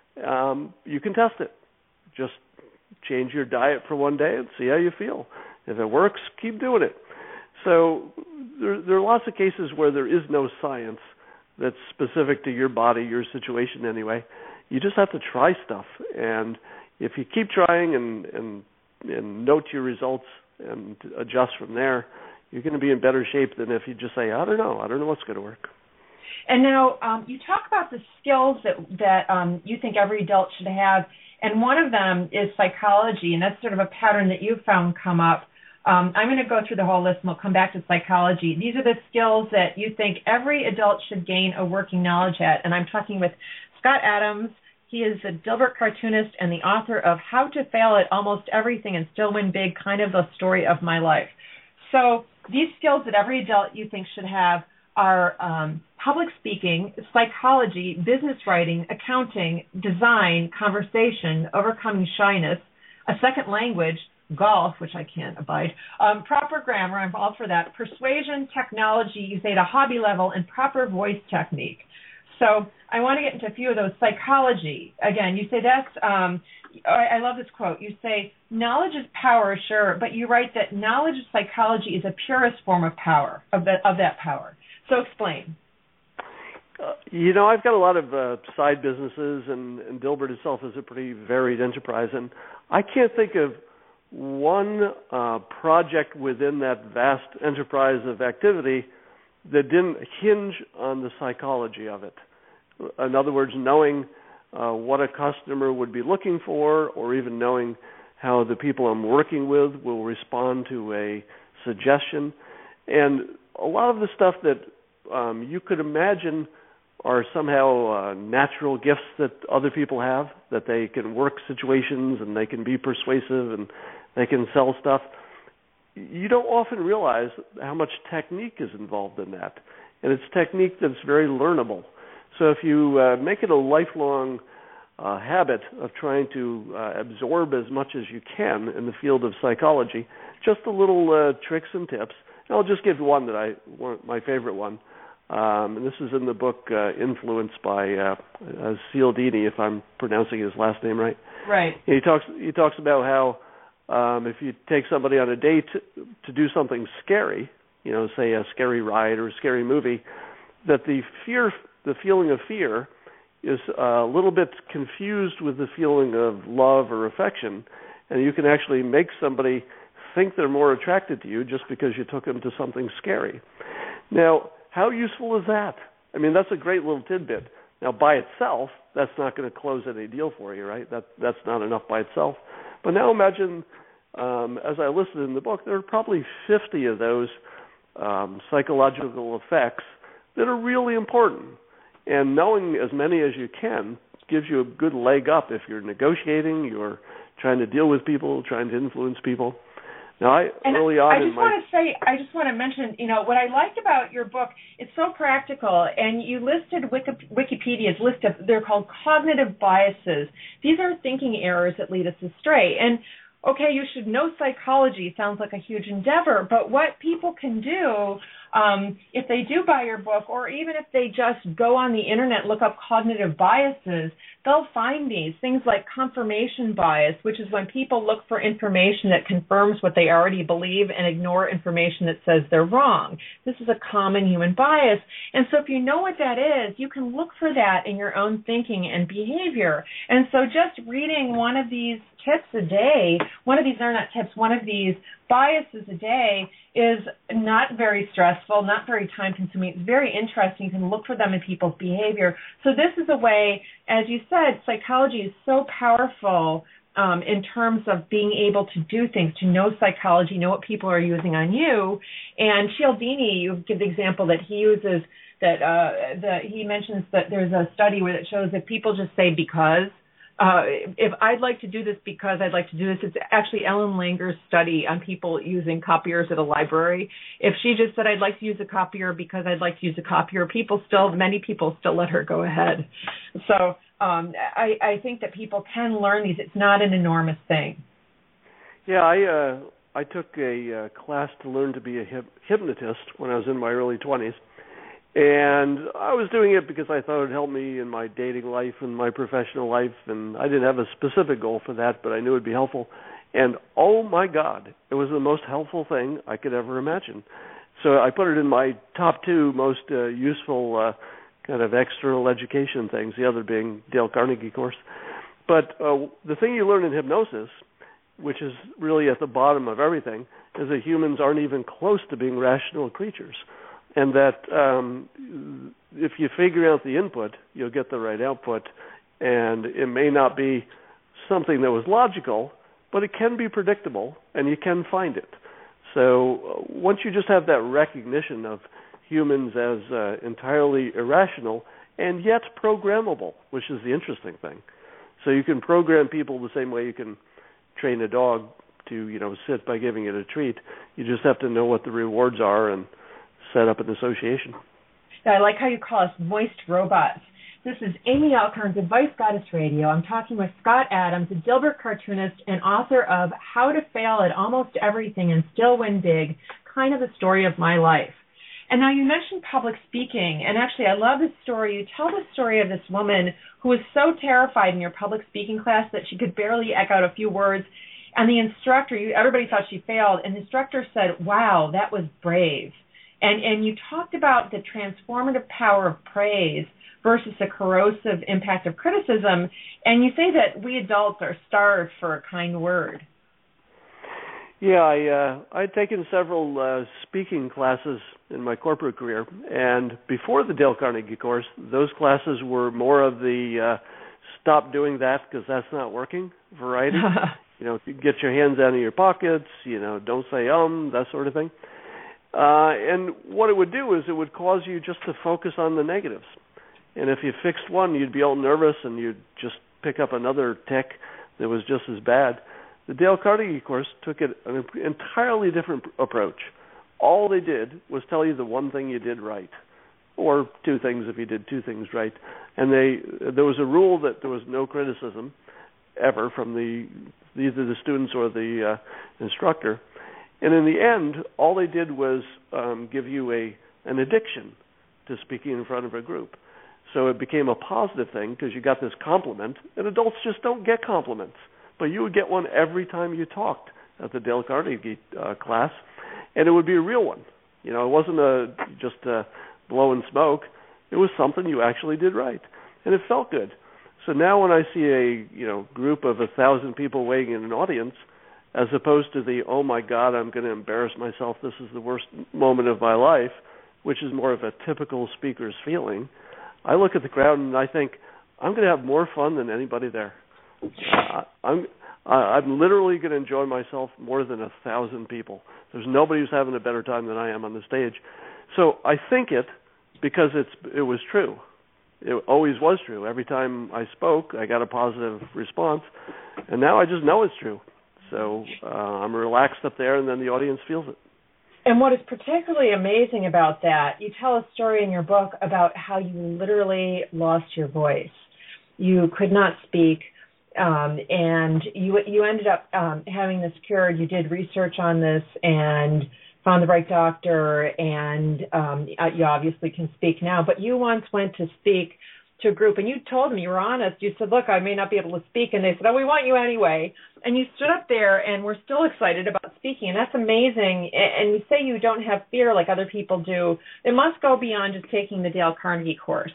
D: You can test it. Just change your diet for one day and see how you feel. If it works, keep doing it. So there are lots of cases where there is no science that's specific to your body, your situation anyway. You just have to try stuff. And if you keep trying and note your results and adjust from there, you're going to be in better shape than if you just say, I don't know what's going to work.
C: And now you talk about the skills that you think every adult should have, and one of them is psychology, and that's sort of a pattern that you've found come up. I'm going to go through the whole list, and we'll come back to psychology. These are the skills that you think every adult should gain a working knowledge at, and I'm talking with Scott Adams. He is a Dilbert cartoonist and the author of How to Fail at Almost Everything and Still Win Big, kind of the story of my life. So these skills that every adult you think should have are public speaking, psychology, business writing, accounting, design, conversation, overcoming shyness, a second language, golf, which I can't abide, proper grammar, I'm all for that, persuasion, technology, you say at a hobby level, and proper voice technique. So I want to get into a few of those. Psychology, again, you say that's, I love this quote. You say, knowledge is power, sure, but you write that knowledge of psychology is a purest form of power, of that power. So explain.
D: I've got a lot of side businesses, and Dilbert itself is a pretty varied enterprise, and I can't think of one project within that vast enterprise of activity that didn't hinge on the psychology of it. In other words, knowing what a customer would be looking for, or even knowing how the people I'm working with will respond to a suggestion. And a lot of the stuff that you could imagine are somehow natural gifts that other people have, that they can work situations and they can be persuasive and they can sell stuff. You don't often realize how much technique is involved in that. And it's technique that's very learnable. So if you make it a lifelong habit of trying to absorb as much as you can in the field of psychology, just a little tricks and tips. And I'll just give one my favorite one. And this is in the book Influenced by Cialdini, if I'm pronouncing his last name right.
C: Right.
D: And he talks about how if you take somebody on a date to do something scary, say a scary ride or a scary movie, that the feeling of fear is a little bit confused with the feeling of love or affection, and you can actually make somebody think they're more attracted to you just because you took them to something scary. Now, how useful is that? I mean, that's a great little tidbit. Now, by itself, that's not going to close any deal for you, right? That's not enough by itself. But now imagine, as I listed in the book, there are probably 50 of those psychological effects that are really important. And knowing as many as you can gives you a good leg up if you're negotiating, you're trying to deal with people, trying to influence people. Now, I
C: just want to mention, what I liked about your book, it's so practical, and you listed Wikipedia's list of, they're called cognitive biases. These are thinking errors that lead us astray. And okay, you should know psychology, sounds like a huge endeavor, but what people can do, if they do buy your book, or even if they just go on the internet, look up cognitive biases, they'll find these things like confirmation bias, which is when people look for information that confirms what they already believe and ignore information that says they're wrong. This is a common human bias. And so if you know what that is, you can look for that in your own thinking and behavior. And so just reading one of these tips a day, one of these biases a day is not very stressful, not very time-consuming. It's very interesting. You can look for them in people's behavior. So this is a way, as you said, psychology is so powerful in terms of being able to do things, to know psychology, know what people are using on you. And Cialdini, you give the example that he uses, he mentions that there's a study where it shows that people just say because. If I'd like to do this because I'd like to do this, it's actually Ellen Langer's study on people using copiers at a library. If she just said, I'd like to use a copier because I'd like to use a copier, many people still let her go ahead. So I think that people can learn these. It's not an enormous thing.
D: Yeah, I took a class to learn to be a hypnotist when I was in my early 20s. And I was doing it because I thought it would help me in my dating life and my professional life, and I didn't have a specific goal for that, but I knew it would be helpful. And oh my God, it was the most helpful thing I could ever imagine. So I put it in my top 2 most useful kind of external education things, the other being Dale Carnegie course. But the thing you learn in hypnosis, which is really at the bottom of everything, is that humans aren't even close to being rational creatures. And that if you figure out the input, you'll get the right output. And it may not be something that was logical, but it can be predictable, and you can find it. So once you just have that recognition of humans as entirely irrational and yet programmable, which is the interesting thing. So you can program people the same way you can train a dog to, sit by giving it a treat. You just have to know what the rewards are and set up an association.
C: I like how you call us moist robots. This is Amy Alcorn's Advice Goddess Radio. I'm talking with Scott Adams, a Dilbert cartoonist and author of How to Fail at Almost Everything and Still Win Big, kind of the story of my life. And now you mentioned public speaking, and actually I love this story. You tell the story of this woman who was so terrified in your public speaking class that she could barely eke out a few words, and the instructor, everybody thought she failed, and the instructor said, wow, that was brave. And you talked about the transformative power of praise versus the corrosive impact of criticism, and you say that we adults are starved for a kind word.
D: Yeah, I'd taken several speaking classes in my corporate career, and before the Dale Carnegie course, those classes were more of the stop doing that because that's not working variety. Get your hands out of your pockets, don't say that sort of thing. And what it would do is it would cause you just to focus on the negatives. And if you fixed one, you'd be all nervous and you'd just pick up another tick that was just as bad. The Dale Carnegie course took an entirely different approach. All they did was tell you the one thing you did right, or 2 things if you did 2 things right. And there was a rule that there was no criticism ever from either the students or the instructor. And in the end, all they did was give you an addiction to speaking in front of a group. So it became a positive thing because you got this compliment, and adults just don't get compliments. But you would get one every time you talked at the Dale Carnegie class, and it would be a real one. It wasn't just blowing smoke. It was something you actually did right, and it felt good. So now when I see a group of 1,000 people waiting in an audience, as opposed to the, oh, my God, I'm going to embarrass myself, this is the worst moment of my life, which is more of a typical speaker's feeling, I look at the crowd and I think, I'm going to have more fun than anybody there. I'm literally going to enjoy myself more than 1,000 people. There's nobody who's having a better time than I am on the stage. So I think it because it was true. It always was true. Every time I spoke, I got a positive response, and now I just know it's true. So I'm relaxed up there, and then the audience feels it.
C: And what is particularly amazing about that, you tell a story in your book about how you literally lost your voice. You could not speak, and you ended up having this cured. You did research on this and found the right doctor, and you obviously can speak now. But you once went to speak to a group, and you told them, you were honest. You said, look, I may not be able to speak. And they said, oh, we want you anyway. And you stood up there, and we're still excited about speaking. And that's amazing. And you say you don't have fear like other people do. It must go beyond just taking the Dale Carnegie course.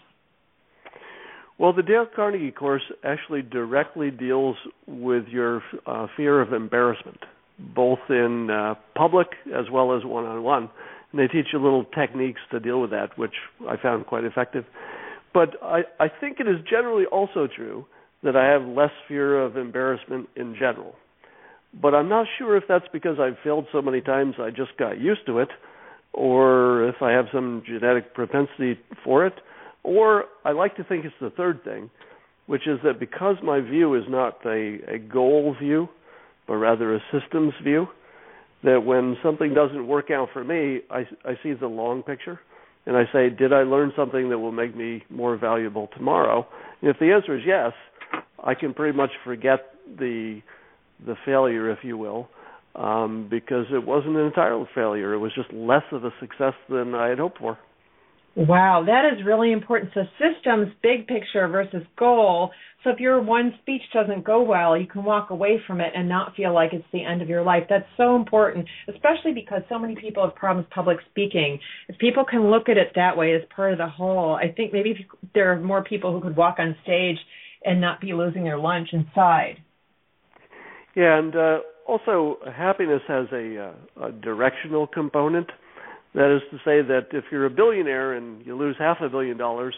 D: Well, the Dale Carnegie course actually directly deals with your fear of embarrassment, both in public as well as one-on-one. And they teach you little techniques to deal with that, which I found quite effective. But I think it is generally also true that I have less fear of embarrassment in general. But I'm not sure if that's because I've failed so many times I just got used to it, or if I have some genetic propensity for it, or I like to think it's the third thing, which is that because my view is not a goal view, but rather a systems view, that when something doesn't work out for me, I see the long picture. And I say, did I learn something that will make me more valuable tomorrow? And if the answer is yes, I can pretty much forget the failure, if you will, because it wasn't an entire failure. It was just less of a success than I had hoped for.
C: Wow, that is really important. So systems, big picture versus goal. So if your one speech doesn't go well, you can walk away from it and not feel like it's the end of your life. That's so important, especially because so many people have problems public speaking. If people can look at it that way as part of the whole, I think maybe there are more people who could walk on stage and not be losing their lunch inside.
D: Yeah, and also happiness has a directional component. That is to say that if you're a billionaire and you lose $500 million,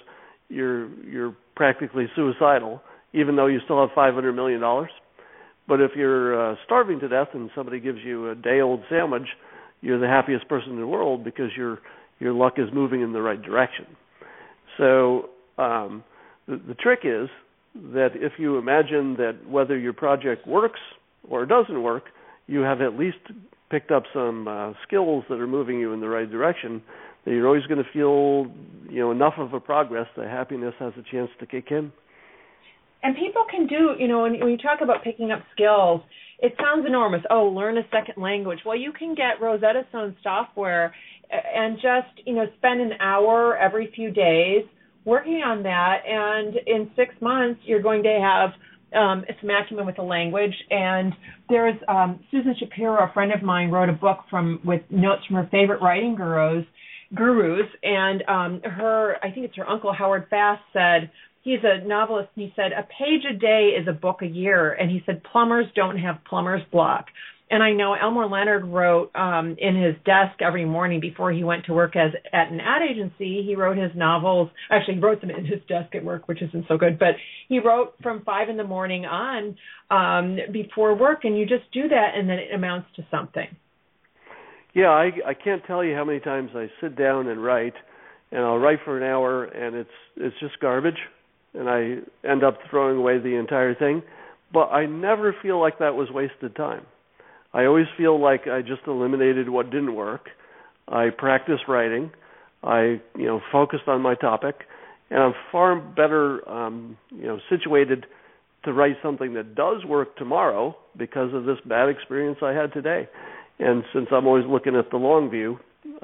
D: you're practically suicidal, even though you still have $500 million. But if you're starving to death and somebody gives you a day-old sandwich, you're the happiest person in the world because your luck is moving in the right direction. So the trick is that if you imagine that whether your project works or doesn't work, you have at least picked up some skills that are moving you in the right direction, that you're always going to feel, enough of a progress that happiness has a chance to kick in.
C: And people can do, when you talk about picking up skills, it sounds enormous. Oh, learn a second language. Well, you can get Rosetta Stone software and just, spend an hour every few days working on that. And in 6 months, you're going to have some acumen with the language. And there's Susan Shapiro, a friend of mine, wrote a book with notes from her favorite writing gurus, and I think it's her uncle Howard Fast said, he's a novelist, and he said, a page a day is a book a year. And he said, plumbers don't have plumber's block. And I know Elmore Leonard wrote in his desk every morning before he went to work at an ad agency. He wrote his novels. Actually, he wrote them in his desk at work, which isn't so good. But he wrote from 5 in the morning on before work, and you just do that, and then it amounts to something.
D: Yeah, I can't tell you how many times I sit down and write, and I'll write for an hour, and it's just garbage, and I end up throwing away the entire thing. But I never feel like that was wasted time. I always feel like I just eliminated what didn't work. I practiced writing. I, focused on my topic, and I'm far better, situated to write something that does work tomorrow because of this bad experience I had today. And since I'm always looking at the long view,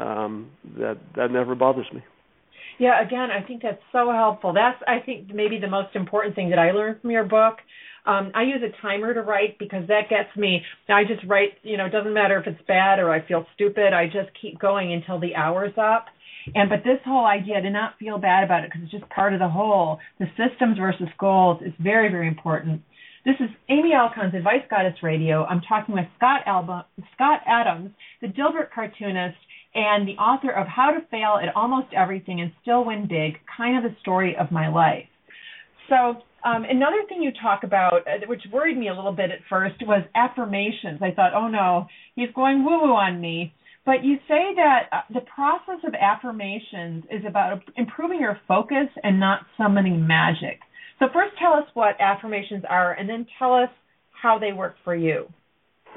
D: that never bothers me.
C: Yeah, again, I think that's so helpful. That's, I think, maybe the most important thing that I learned from your book. I use a timer to write because that gets me. I just write, it doesn't matter if it's bad or I feel stupid. I just keep going until the hour's up. But this whole idea to not feel bad about it because it's just part of the whole, the systems versus goals is very, very important. This is Amy Alcon's Advice Goddess Radio. I'm talking with Scott Adams, the Dilbert cartoonist and the author of How to Fail at Almost Everything and Still Win Big, kind of the story of my life. So another thing you talk about, which worried me a little bit at first, was affirmations. I thought, oh no, he's going woo-woo on me. But you say that the process of affirmations is about improving your focus and not summoning magic. So first tell us what affirmations are, and then tell us how they work for you.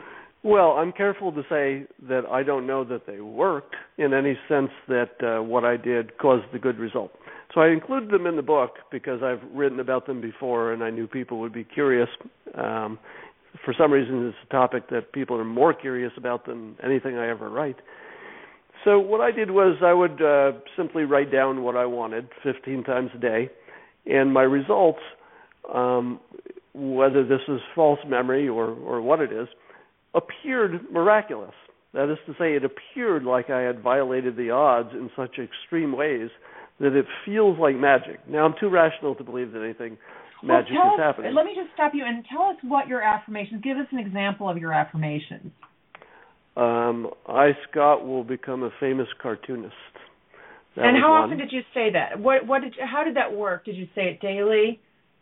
D: Well, I'm careful to say that I don't know that they worked in any sense that what I did caused the good result. So I included them in the book because I've written about them before and I knew people would be curious. For some reason, it's a topic that people are more curious about than anything I ever write. So what I did was I would simply write down what I wanted 15 times a day, and my results, whether this is false memory or what it is, appeared miraculous. That is to say, it appeared like I had violated the odds in such extreme ways that it feels like magic. Now, I'm too rational to believe that anything magic is happening.
C: Let me just stop you and tell us what your affirmations. Give us an example of your affirmations.
D: I, Scott, will become a famous cartoonist.
C: And how often did you say that? How did that work? Did you say it daily?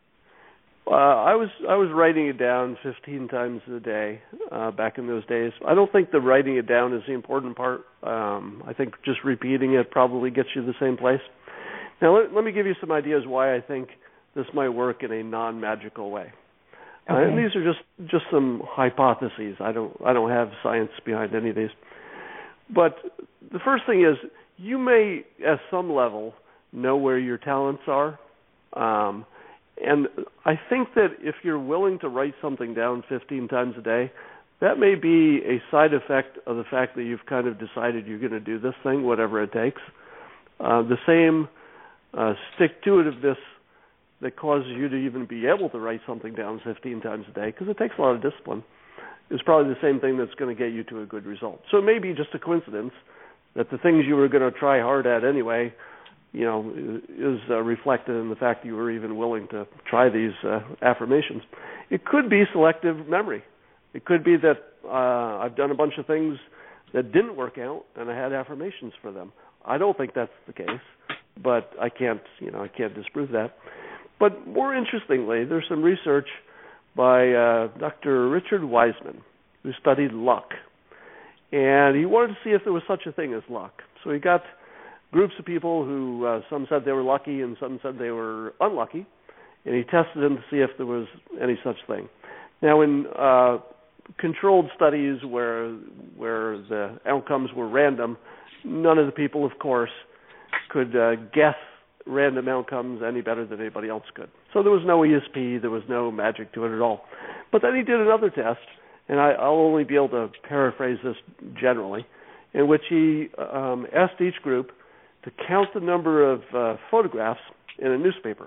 D: I was writing it down 15 times a day back in those days. I don't think the writing it down is the important part. I think just repeating it probably gets you the same place. Now, let me give you some ideas why I think this might work in a non-magical way.
C: Okay.
D: And these are just some hypotheses. I don't have science behind any of these. But the first thing is you may, at some level, know where your talents are. And I think that if you're willing to write something down 15 times a day, that may be a side effect of the fact that you've kind of decided you're going to do this thing, whatever it takes. The same stick-to-itiveness that causes you to even be able to write something down 15 times a day, because it takes a lot of discipline, is probably the same thing that's going to get you to a good result. So it may be just a coincidence that the things you were going to try hard at anyway, is reflected in the fact that you were even willing to try these affirmations. It could be selective memory. It could be that I've done a bunch of things that didn't work out, and I had affirmations for them. I don't think that's the case, but I can't disprove that. But more interestingly, there's some research by Dr. Richard Wiseman, who studied luck, and he wanted to see if there was such a thing as luck. So he got groups of people who some said they were lucky and some said they were unlucky, and he tested them to see if there was any such thing. Now, in controlled studies where the outcomes were random, none of the people, of course, could guess random outcomes any better than anybody else could. So there was no ESP, there was no magic to it at all. But then he did another test, and I'll only be able to paraphrase this generally, in which he asked each group to count the number of photographs in a newspaper.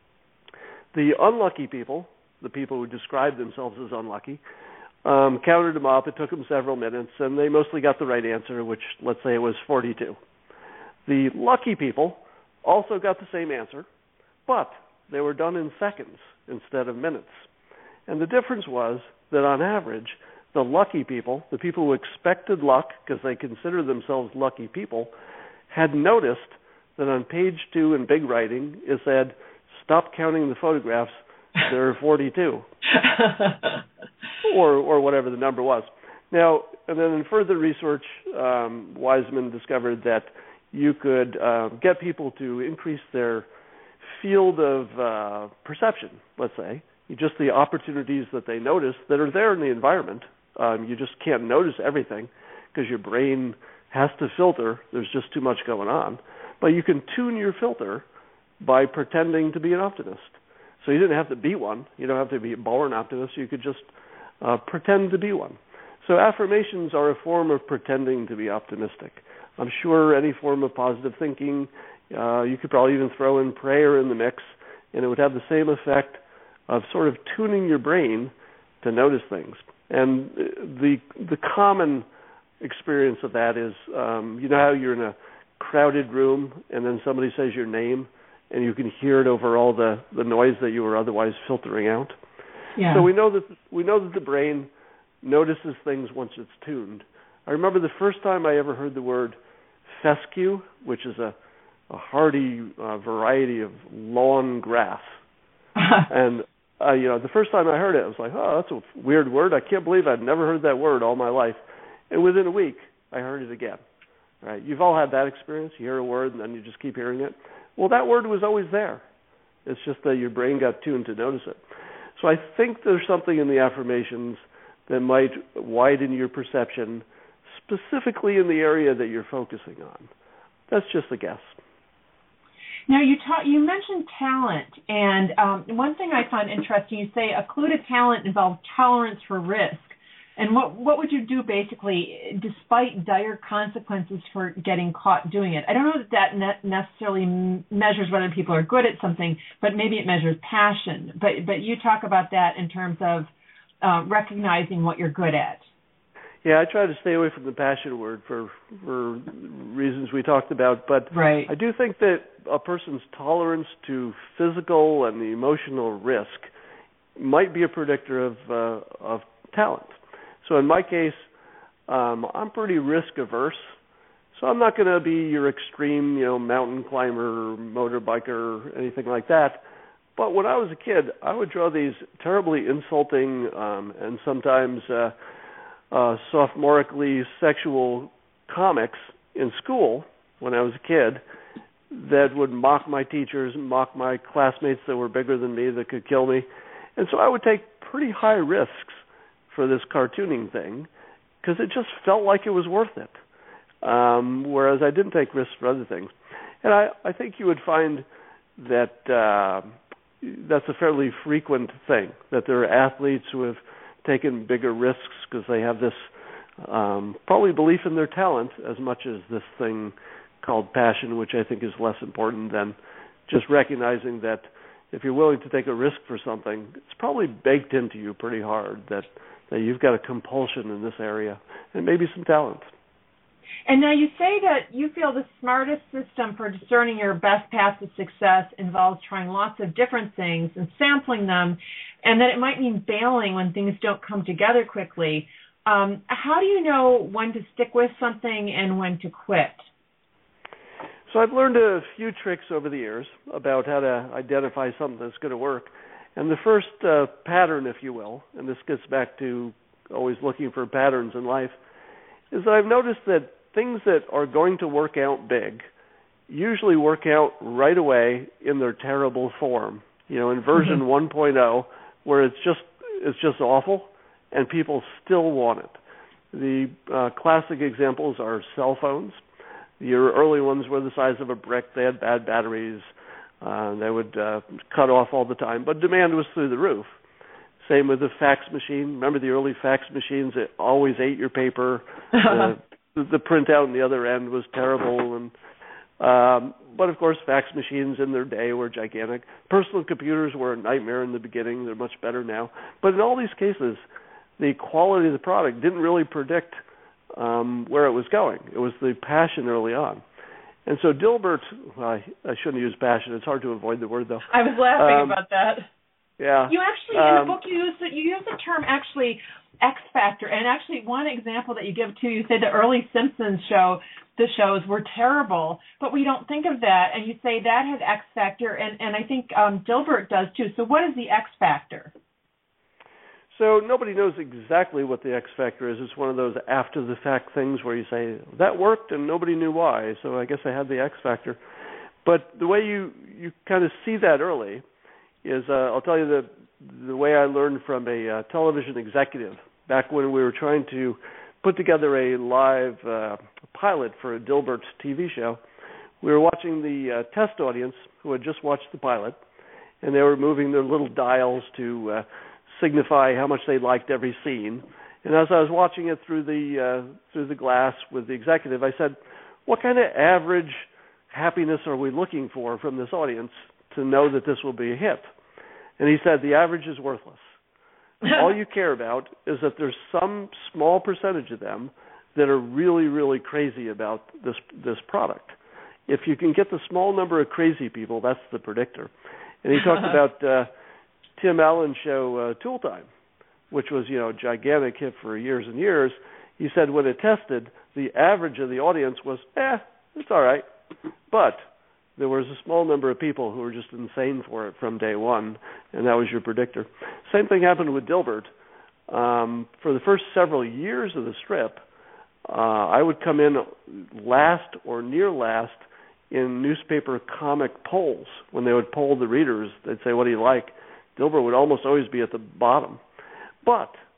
D: The unlucky people, the people who described themselves as unlucky, counted them up. It took them several minutes, and they mostly got the right answer, which, let's say, it was 42. The lucky people also got the same answer, but they were done in seconds instead of minutes. And the difference was that on average, the lucky people, the people who expected luck because they considered themselves lucky people, had noticed that on page 2 in big writing, it said, "Stop counting the photographs, there are 42." or whatever the number was. Now, and then in further research, Wiseman discovered that you could get people to increase their field of perception, let's say, just the opportunities that they notice that are there in the environment. You just can't notice everything because your brain has to filter. There's just too much going on. But you can tune your filter by pretending to be an optimist. So you didn't have to be one. You don't have to be a born optimist. You could just pretend to be one. So affirmations are a form of pretending to be optimistic. I'm sure any form of positive thinking, you could probably even throw in prayer in the mix, and it would have the same effect of sort of tuning your brain to notice things. And the common experience of that is, you know how you're in a crowded room and then somebody says your name and you can hear it over all the noise that you were otherwise filtering out?
C: Yeah.
D: So we know that the brain notices things once it's tuned. I remember the first time I ever heard the word fescue, which is a hardy variety of lawn grass. And the first time I heard it, I was like, oh, that's a weird word. I can't believe I'd never heard that word all my life. And within a week, I heard it again. Right? You've all had that experience. You hear a word, and then you just keep hearing it. Well, that word was always there. It's just that your brain got tuned to notice it. So I think there's something in the affirmations that might widen your perception, specifically in the area that you're focusing on. That's just a guess.
C: Now, you mentioned talent, and one thing I found interesting, you say a clue to talent involves tolerance for risk. And what would you do, basically, despite dire consequences for getting caught doing it? I don't know that necessarily measures whether people are good at something, but maybe it measures passion. But you talk about that in terms of recognizing what you're good at.
D: Yeah, I try to stay away from the passion word for reasons we talked about, but
C: right.
D: I do think that a person's tolerance to physical and emotional risk might be a predictor of talent. So in my case, I'm pretty risk averse, so I'm not going to be your extreme, mountain climber, motorbiker, or anything like that. But when I was a kid, I would draw these terribly insulting and sometimes sophomorically sexual comics in school when I was a kid that would mock my teachers, mock my classmates that were bigger than me that could kill me. And so I would take pretty high risks for this cartooning thing because it just felt like it was worth it, whereas I didn't take risks for other things. And I think you would find that that's a fairly frequent thing, that there are athletes who have taken bigger risks because they have this probably belief in their talent as much as this thing called passion, which I think is less important than just recognizing that if you're willing to take a risk for something, it's probably baked into you pretty hard that you've got a compulsion in this area and maybe some talent.
C: And now you say that you feel the smartest system for discerning your best path to success involves trying lots of different things and sampling them, and that it might mean bailing when things don't come together quickly. How do you know when to stick with something and when to quit?
D: So I've learned a few tricks over the years about how to identify something that's going to work. And the first pattern, if you will, and this gets back to always looking for patterns in life, is that I've noticed that things that are going to work out big usually work out right away in their terrible form. In version 1.0, where it's just awful, and people still want it. The classic examples are cell phones. Your early ones were the size of a brick. They had bad batteries. They would cut off all the time, but demand was through the roof. Same with the fax machine. Remember the early fax machines that always ate your paper? The printout on the other end was terrible. But, of course, fax machines in their day were gigantic. Personal computers were a nightmare in the beginning. They're much better now. But in all these cases, the quality of the product didn't really predict where it was going. It was the passion early on. And so Dilbert, I shouldn't use passion. It's hard to avoid the word, though.
C: I was laughing about that.
D: Yeah.
C: You actually, in the book, you use the term, actually, X Factor. And actually, one example that you give, too, you say the early Simpsons the shows were terrible, but we don't think of that. And you say that had X Factor, and I think Dilbert does, too. So what is the X Factor?
D: So nobody knows exactly what the X factor is. It's one of those after-the-fact things where you say, that worked and nobody knew why, so I guess I had the X factor. But the way you kind of see that early is, I'll tell you the way I learned from a television executive back when we were trying to put together a live pilot for a Dilbert TV show. We were watching the test audience who had just watched the pilot, and they were moving their little dials to signify how much they liked every scene. And as I was watching it through the glass with the executive, I said, what kind of average happiness are we looking for from this audience to know that this will be a hit? And he said, the average is worthless. All you care about is that there's some small percentage of them that are really, really crazy about this product. If you can get the small number of crazy people, that's the predictor. And he talked about Tim Allen's show Tool Time, which was, a gigantic hit for years and years. He said when it tested, the average of the audience was, it's all right. But there was a small number of people who were just insane for it from day one, and that was your predictor. Same thing happened with Dilbert. For the first several years of the strip, I would come in last or near last in newspaper comic polls. When they would poll the readers, they'd say, what do you like? Dilbert would almost always be at the bottom. But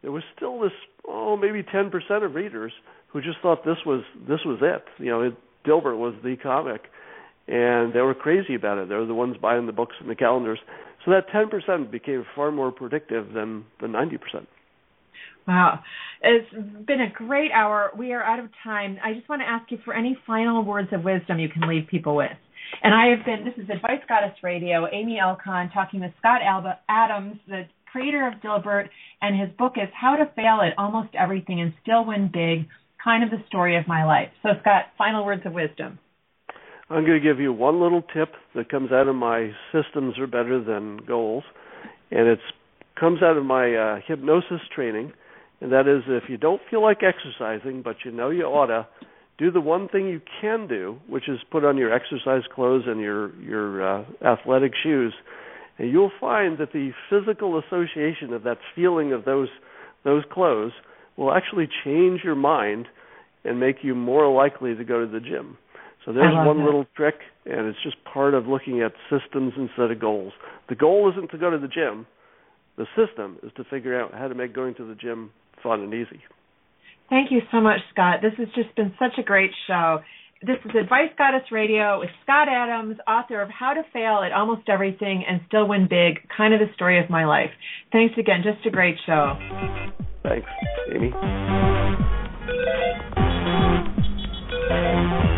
D: there was still this, maybe 10% of readers who just thought this was it. Dilbert was the comic, and they were crazy about it. They were the ones buying the books and the calendars. So that 10% became far more predictive than the 90%.
C: Wow. It's been a great hour. We are out of time. I just want to ask you for any final words of wisdom you can leave people with. And this is Advice Goddess Radio, Amy Elcon, talking with Scott Adams, the creator of Dilbert, and his book is How to Fail at Almost Everything and Still Win Big, kind of the story of my life. So, Scott, final words of wisdom.
D: I'm going to give you one little tip that comes out of my Systems Are Better Than Goals, and it comes out of my hypnosis training, and that is if you don't feel like exercising, but you know you oughta, do the one thing you can do, which is put on your exercise clothes and your athletic shoes, and you'll find that the physical association of that feeling of those clothes will actually change your mind and make you more likely to go to the gym. So there's one little trick, and it's just part of looking at systems instead of goals. The goal isn't to go to the gym. The system is to figure out how to make going to the gym fun and easy.
C: Thank you so much, Scott. This has just been such a great show. This is Advice Goddess Radio with Scott Adams, author of How to Fail at Almost Everything and Still Win Big, kind of the story of my life. Thanks again. Just a great show.
D: Thanks, Amy.